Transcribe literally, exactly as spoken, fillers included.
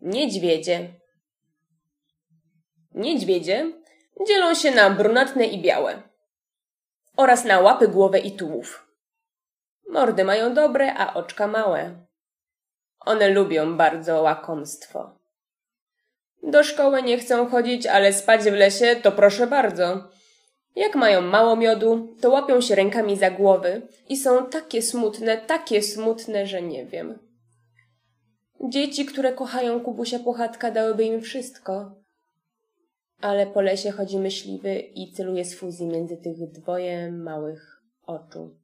Niedźwiedzie. Niedźwiedzie dzielą się na brunatne i białe oraz na łapy, głowę i tułów. Mordy mają dobre, a oczka małe. One lubią bardzo łakomstwo. Do szkoły nie chcą chodzić, ale spać w lesie to proszę bardzo. Jak mają mało miodu, to łapią się rękami za głowy i są takie smutne, takie smutne, że nie wiem. Dzieci, które kochają Kubusia Puchatka, dałyby im wszystko. Ale po lesie chodzi myśliwy i celuje z fuzji między tych dwoje małych oczu.